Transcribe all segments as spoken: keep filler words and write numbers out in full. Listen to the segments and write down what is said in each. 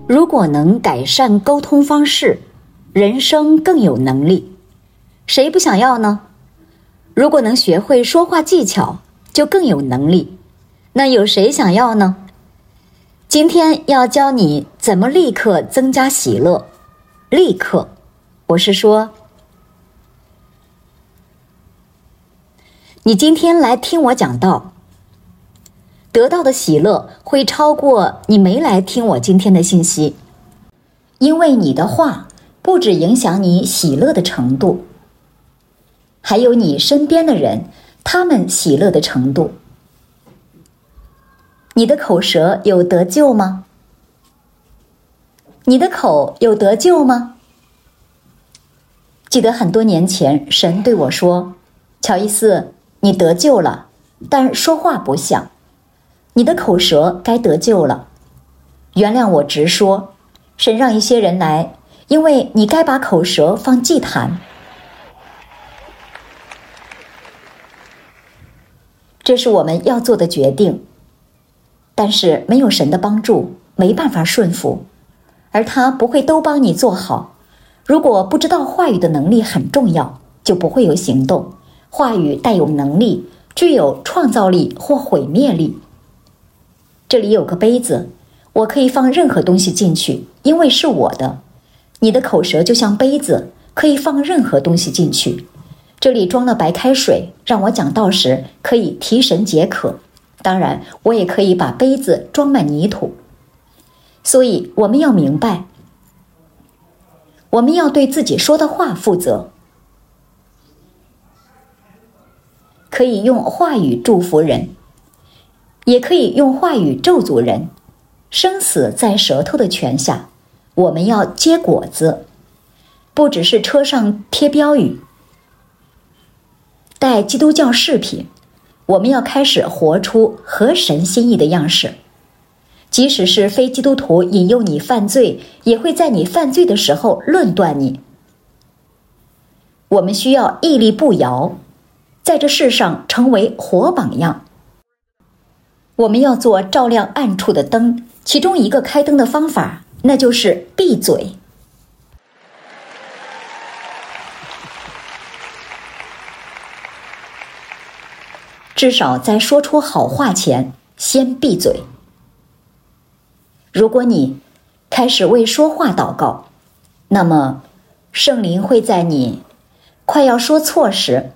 如果能改善沟通方式，人生更有能力。谁不想要呢？如果能学会说话技巧，就更有能力。那有谁想要呢？今天要教你怎么立刻增加喜乐。立刻，我是说，你今天来听我讲道，得到的喜乐会超过你没来听我今天的信息，因为你的话不只影响你喜乐的程度，还有你身边的人，他们喜乐的程度。你的口舌有得救吗？你的口有得救吗？记得很多年前，神对我说，乔伊斯，你得救了，但说话不像，你的口舌该得救了。原谅我直说，神让一些人来，因为你该把口舌放祭坛。这是我们要做的决定，但是没有神的帮助，没办法顺服，而他不会都帮你做好。如果不知道话语的能力很重要，就不会有行动。话语带有能力，具有创造力或毁灭力。这里有个杯子，我可以放任何东西进去，因为是我的。你的口舌就像杯子，可以放任何东西进去。这里装了白开水，让我讲道时可以提神解渴。当然，我也可以把杯子装满泥土。所以我们要明白，我们要对自己说的话负责。可以用话语祝福人，也可以用话语咒诅人。生死在舌头的权下，我们要结果子，不只是车上贴标语，带基督教饰品。我们要开始活出合神心意的样式。即使是非基督徒引诱你犯罪，也会在你犯罪的时候论断你。我们需要屹立不摇，在这世上成为活榜样。我们要做照亮暗处的灯，其中一个开灯的方法，那就是闭嘴。至少在说出好话前，先闭嘴。如果你开始为说话祷告，那么圣灵会在你快要说错时，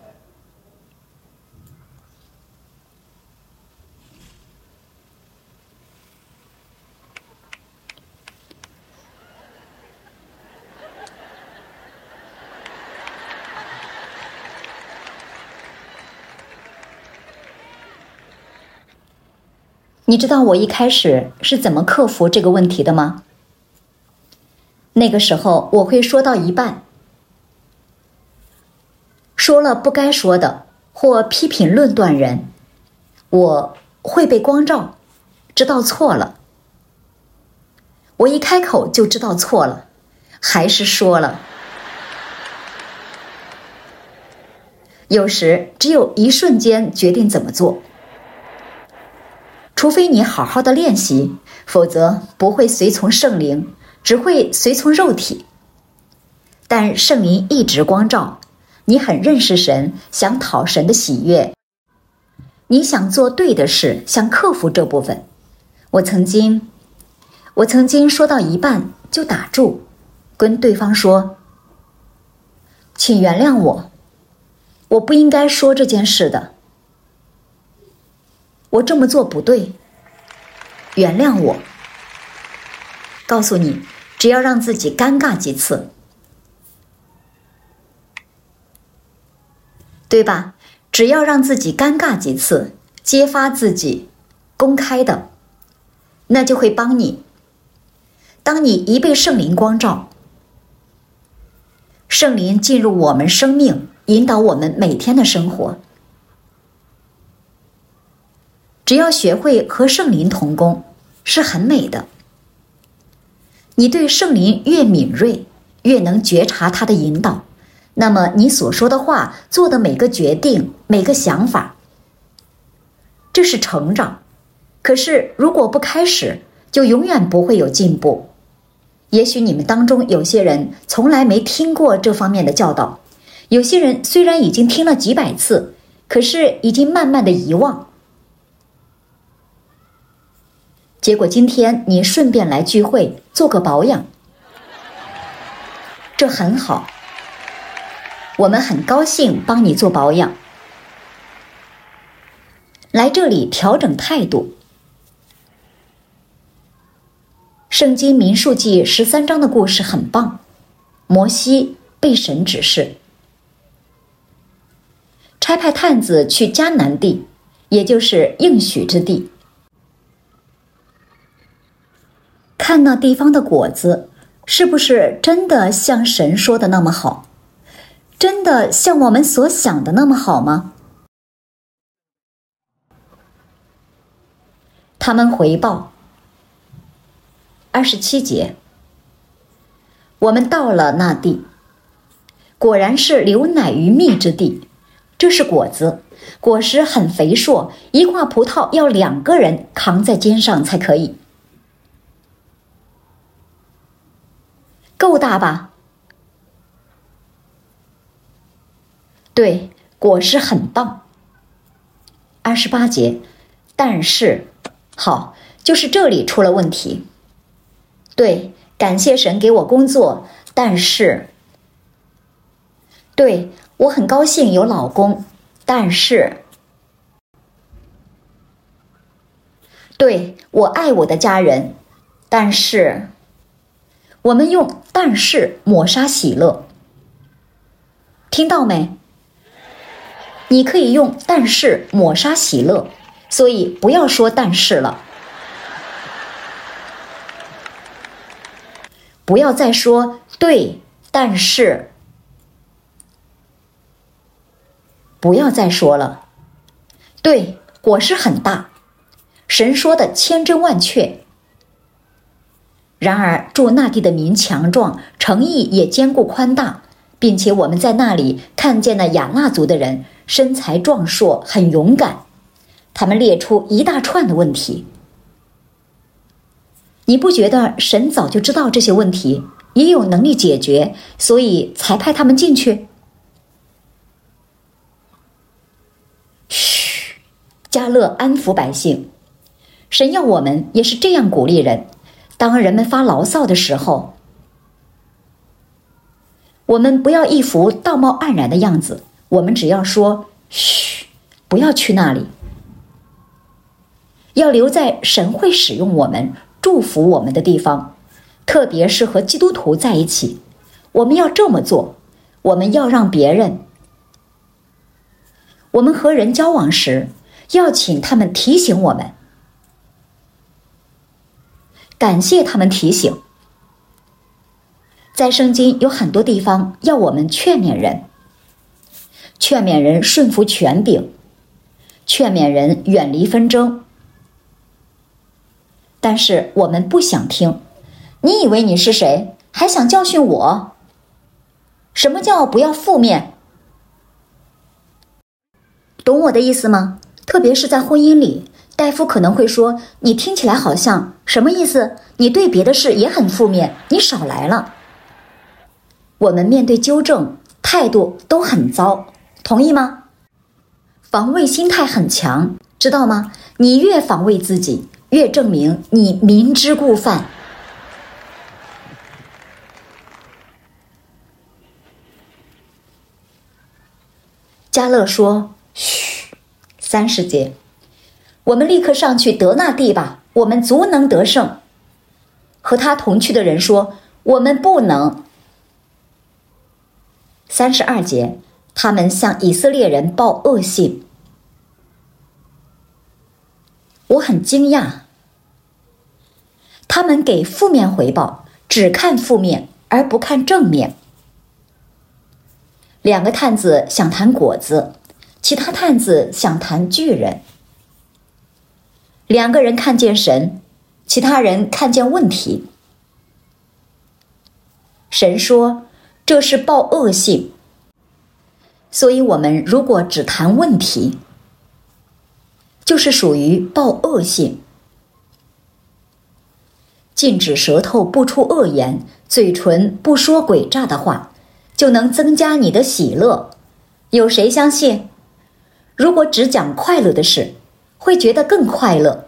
你知道我一开始是怎么克服这个问题的吗？那个时候我会说到一半，说了不该说的，或批评论断人，我会被光照，知道错了。我一开口就知道错了，还是说了。有时只有一瞬间决定怎么做。除非你好好的练习，否则不会随从圣灵，只会随从肉体。但圣灵一直光照，你很认识神，想讨神的喜悦，你想做对的事，想克服这部分。我曾经，我曾经说到一半就打住，跟对方说：“请原谅我，我不应该说这件事的。我这么做不对，原谅我。”告诉你，只要让自己尴尬几次，对吧？只要让自己尴尬几次，揭发自己，公开的，那就会帮你。当你一被圣灵光照，圣灵进入我们生命，引导我们每天的生活。只要学会和圣灵同工，是很美的。你对圣灵越敏锐，越能觉察他的引导，那么你所说的话，做的每个决定，每个想法，这是成长。可是如果不开始，就永远不会有进步。 也许你们当中有些人从来没听过这方面的教导，有些人虽然已经听了几百次，可是已经慢慢的遗忘。结果今天你顺便来聚会，做个保养，这很好，我们很高兴帮你做保养。来这里调整态度。圣经民数记十三章的故事很棒，摩西被神指示差派探子去迦南地，也就是应许之地，看那地方的果子是不是真的像神说的那么好，真的像我们所想的那么好吗？他们回报二十七节，我们到了那地，果然是流奶与蜜之地，这是果子，果实很肥硕，一挂葡萄要两个人扛在肩上才可以。够大吧？对，果实很棒。二十八节，但是，好，就是这里出了问题。对，感谢神给我工作，但是，对，我很高兴有老公，但是，对，我爱我的家人，但是，我们用但是抹杀喜乐，听到没？你可以用但是抹杀喜乐，所以不要说但是了。不要再说对，但是，不要再说了。对，果实很大，神说的千真万确。然而住那地的民强壮，诚意也坚固宽大，并且我们在那里看见了亚衲族的人，身材壮硕，很勇敢。他们列出一大串的问题。你不觉得神早就知道这些问题，也有能力解决，所以才派他们进去？嘘，迦勒安抚百姓。神要我们也是这样鼓励人，当人们发牢骚的时候，我们不要一副道貌岸然的样子，我们只要说嘘，不要去那里，要留在神会使用我们祝福我们的地方，特别是和基督徒在一起，我们要这么做。我们要让别人，我们和人交往时，要请他们提醒我们，感谢他们提醒。在圣经有很多地方要我们劝勉人，劝勉人顺服权柄，劝勉人远离纷争。但是我们不想听，你以为你是谁，还想教训我？什么叫不要负面？懂我的意思吗？特别是在婚姻里，大夫可能会说，你听起来好像什么意思？你对别的事也很负面，你少来了。我们面对纠正，态度都很糟，同意吗？防卫心态很强，知道吗？你越防卫自己，越证明你明知故犯。迦勒说：“嘘，三十节，我们立刻上去得那地吧，我们足能得胜。”和他同去的人说：“我们不能。”三十二节，他们向以色列人报恶信。我很惊讶，他们给负面回报，只看负面而不看正面。两个探子想谈果子，其他探子想谈巨人。两个人看见神，其他人看见问题。神说这是报恶信，所以我们如果只谈问题，就是属于报恶信。 禁止舌头不出恶言，嘴唇不说诡诈的话，就能增加你的喜乐。有谁相信？如果只讲快乐的事，会觉得更快乐。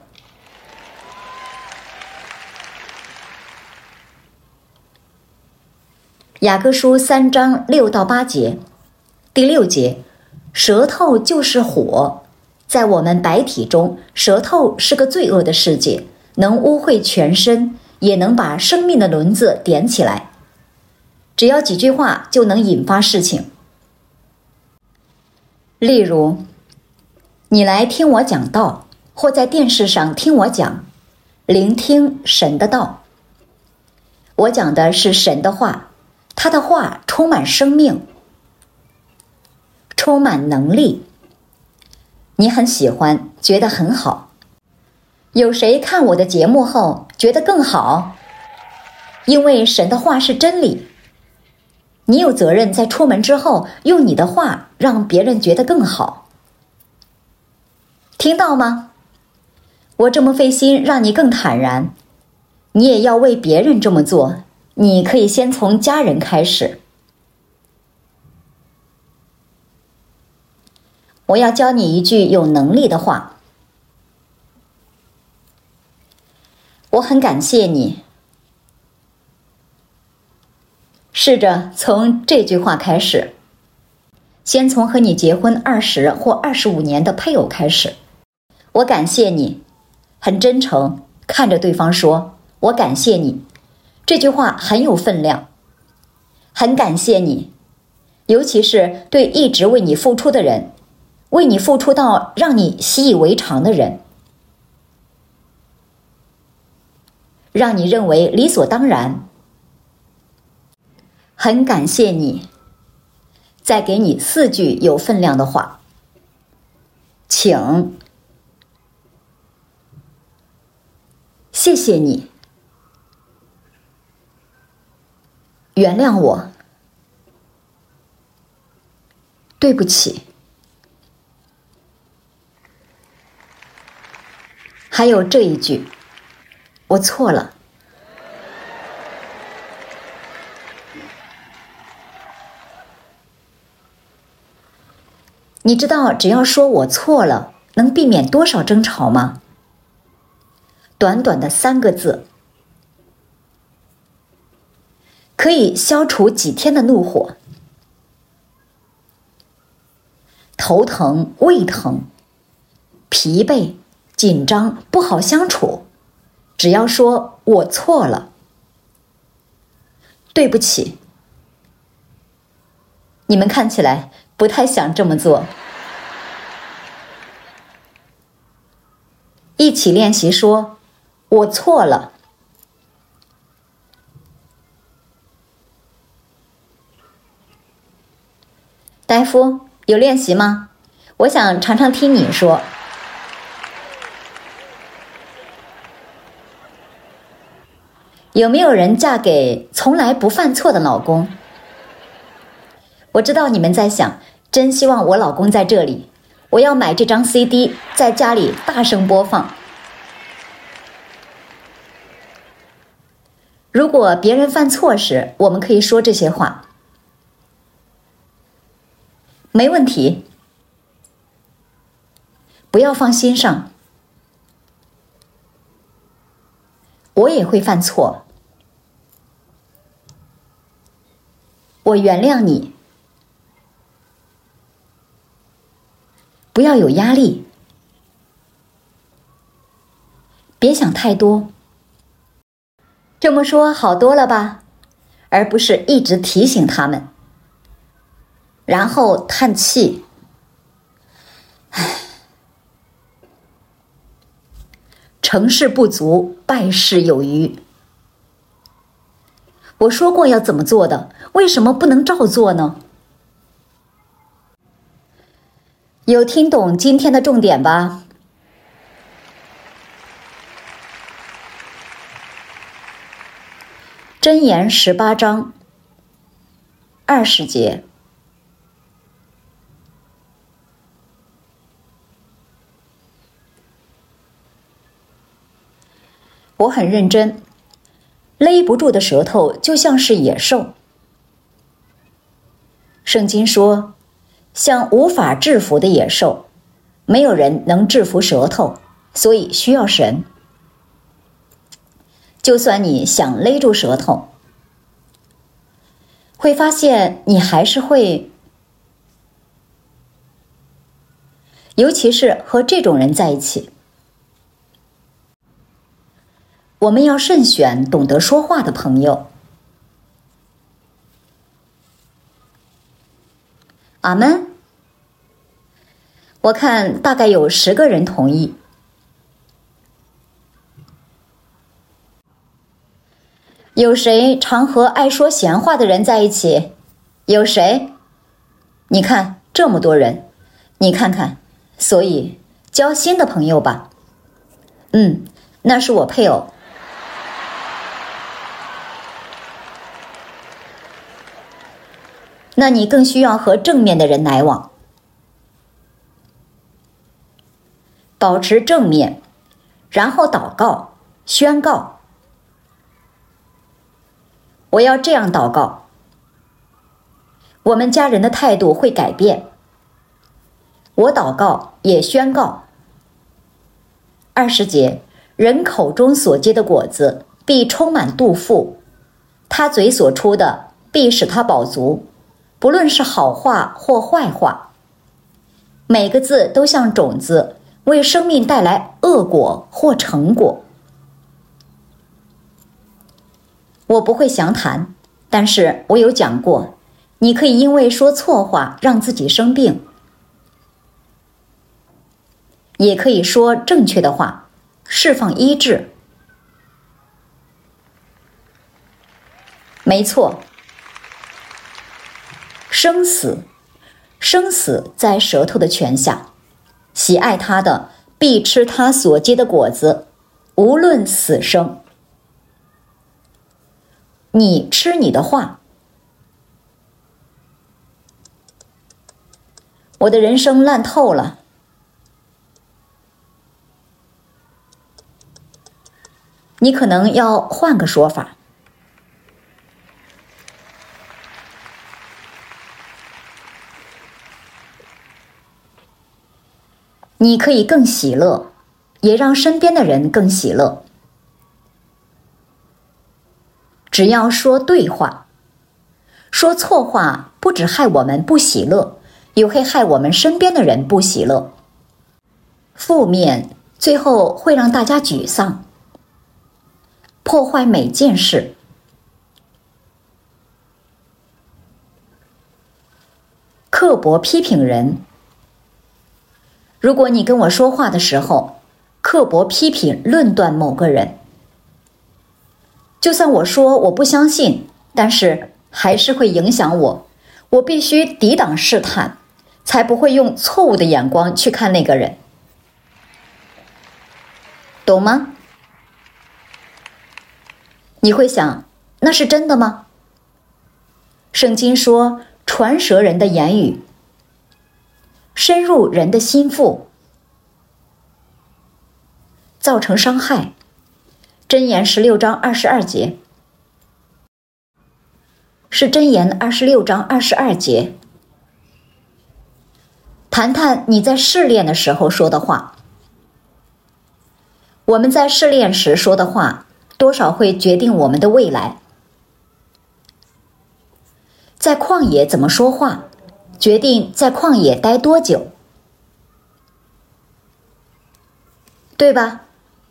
雅各书三章六到八节，第六节，舌头就是火，在我们白体中，舌头是个罪恶的世界，能污秽全身，也能把生命的轮子点起来。只要几句话就能引发事情。例如，你来听我讲道，或在电视上听我讲，聆听神的道。我讲的是神的话，他的话充满生命，充满能力。你很喜欢，觉得很好。有谁看我的节目后觉得更好？因为神的话是真理。你有责任在出门之后用你的话让别人觉得更好。听到吗？我这么费心让你更坦然，你也要为别人这么做。你可以先从家人开始。我要教你一句有能力的话。我很感谢你。试着从这句话开始，先从和你结婚二十或二十五年的配偶开始。我感谢你，很真诚，看着对方说，我感谢你。这句话很有分量。很感谢你，尤其是对一直为你付出的人，为你付出到让你习以为常的人，让你认为理所当然。很感谢你。再给你四句有分量的话。请，谢谢你，原谅我，对不起。还有这一句，我错了。你知道只要说我错了，能避免多少争吵吗？短短的三个字，可以消除几天的怒火。头疼、胃疼、疲惫、紧张、不好相处，只要说我错了，对不起。你们看起来不太想这么做。一起练习说，我错了。戴夫，有练习吗？我想常常听你说。有没有人嫁给从来不犯错的老公？我知道你们在想，真希望我老公在这里，我要买这张 C D， 在家里大声播放。如果别人犯错时，我们可以说这些话。没问题，不要放心上。我也会犯错，我原谅你。不要有压力，别想太多。这么说好多了吧？而不是一直提醒他们，然后叹气。唉，成事不足，败事有余。我说过要怎么做的，为什么不能照做呢？有听懂今天的重点吧？箴言十八章二十节。我很认真， 勒不住的舌头就像是野兽。圣经说，像无法制服的野兽，没有人能制服舌头，所以需要神。就算你想勒住舌头，会发现你还是会，尤其是和这种人在一起。我们要慎选懂得说话的朋友。阿们。我看大概有十个人同意。有谁常和爱说闲话的人在一起？有谁？你看这么多人，你看看，所以交新的朋友吧。嗯，那是我配偶。那你更需要和正面的人来往。保持正面，然后祷告，宣告。我要这样祷告，我们家人的态度会改变。我祷告也宣告。二十节，人口中所结的果子必充满肚腹，他嘴所出的必使他饱足，不论是好话或坏话。每个字都像种子，为生命带来恶果或成果。我不会详谈，但是我有讲过，你可以因为说错话让自己生病，也可以说正确的话，释放医治。没错，生死，生死在舌头的权下，喜爱他的必吃他所结的果子，无论死生。你吃你的话。我的人生烂透了。你可能要换个说法。你可以更喜乐，也让身边的人更喜乐。只要说对话，说错话不只害我们不喜乐，也会害我们身边的人不喜乐。负面最后会让大家沮丧，破坏每件事。刻薄批评人，如果你跟我说话的时候，刻薄批评论断某个人，就算我说我不相信，但是还是会影响我，我必须抵挡试探，才不会用错误的眼光去看那个人。懂吗？你会想，那是真的吗？圣经说，传舌人的言语深入人的心腹，造成伤害。箴言十六章二十二节，是箴言二十六章二十二节。谈谈你在试炼的时候说的话。我们在试炼时说的话，多少会决定我们的未来。在旷野怎么说话，决定在旷野待多久，对吧？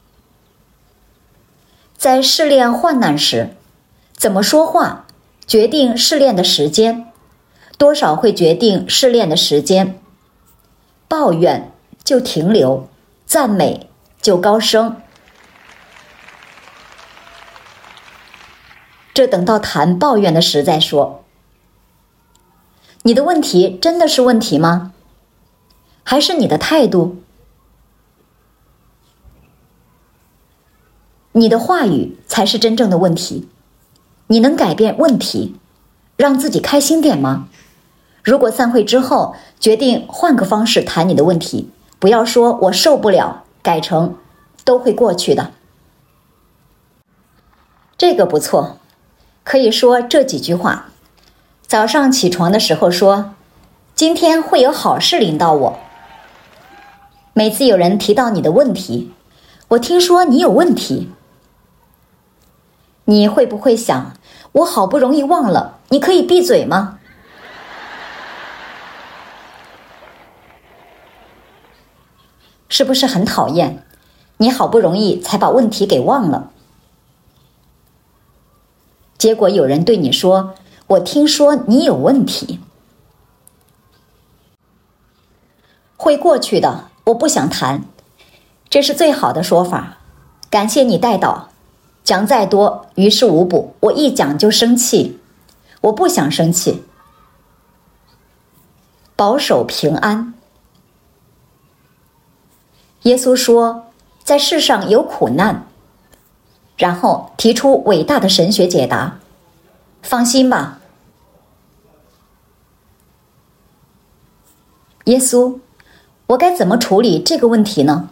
在试炼患难时，怎么说话，决定试炼的时间，多少会决定试炼的时间。抱怨就停留，赞美就高升。这等到谈抱怨的时再说。你的问题真的是问题吗？还是你的态度？你的话语才是真正的问题。你能改变问题，让自己开心点吗？如果散会之后决定换个方式谈你的问题，不要说我受不了，改成都会过去的。 这个不错，可以说这几句话。早上起床的时候说，今天会有好事临到我。每次有人提到你的问题，我听说你有问题，你会不会想，我好不容易忘了，你可以闭嘴吗？是不是很讨厌？你好不容易才把问题给忘了，结果有人对你说，我听说你有问题。会过去的，我不想谈，这是最好的说法。感谢你带导，讲再多于事无补，我一讲就生气，我不想生气。保守平安。耶稣说，在世上有苦难，然后提出伟大的神学解答。放心吧，耶稣，我该怎么处理这个问题呢？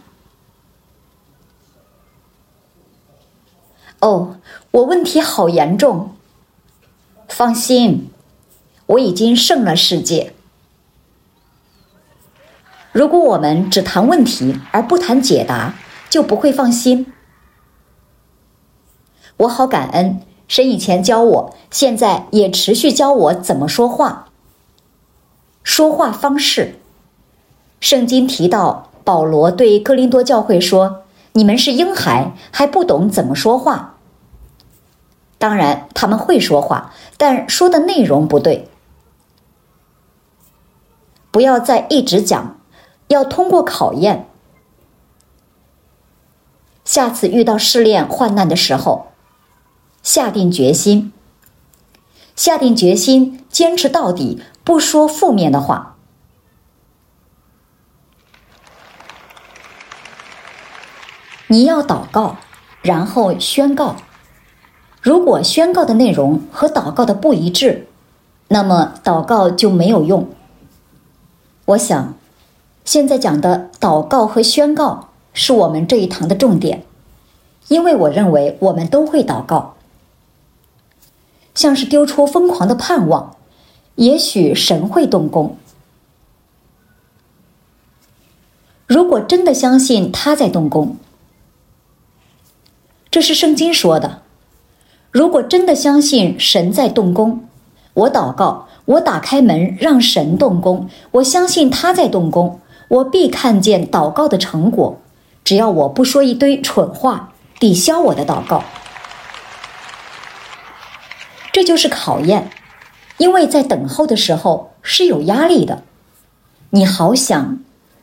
哦，我问题好严重。放心，我已经胜了世界。如果我们只谈问题而不谈解答，就不会放心。我好感恩，神以前教我，现在也持续教我怎么说话。说话方式，圣经提到保罗对哥林多教会说，你们是婴孩，还不懂怎么说话。当然他们会说话，但说的内容不对。不要再一直讲，要通过考验。下次遇到试炼患难的时候，下定决心，下定决心坚持到底，不说负面的话。你要祷告，然后宣告。如果宣告的内容和祷告的不一致，那么祷告就没有用。我想，现在讲的祷告和宣告是我们这一堂的重点，因为我认为我们都会祷告，像是丢出疯狂的盼望，也许神会动工。如果真的相信他在动工，这是圣经说的。如果真的相信神在动工，我祷告，我打开门让神动工，我相信他在动工，我必看见祷告的成果，只要我不说一堆蠢话抵消我的祷告。这就是考验，因为在等候的时候是有压力的。你好想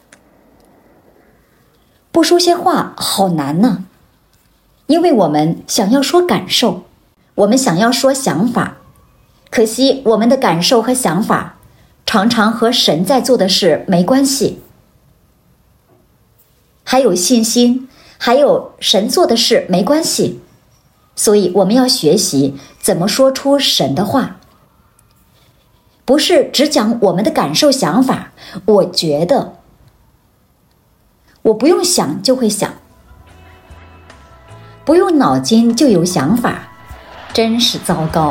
不说些话，好难呢，因为我们想要说感受，我们想要说想法，可惜我们的感受和想法常常和神在做的事没关系。还有信心，还有神做的事没关系，所以我们要学习怎么说出神的话，不是只讲我们的感受想法。我觉得，我不用想就会想，不用脑筋就有想法，真是糟糕。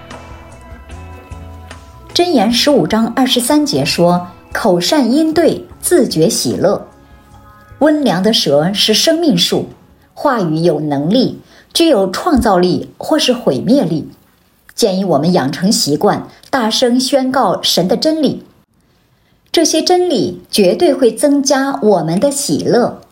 箴言十五章二十三节说，口善音对，自觉喜乐。温良的舌是生命树，话语有能力，具有创造力或是毁灭力。建议我们养成习惯，大声宣告神的真理。这些真理绝对会增加我们的喜乐。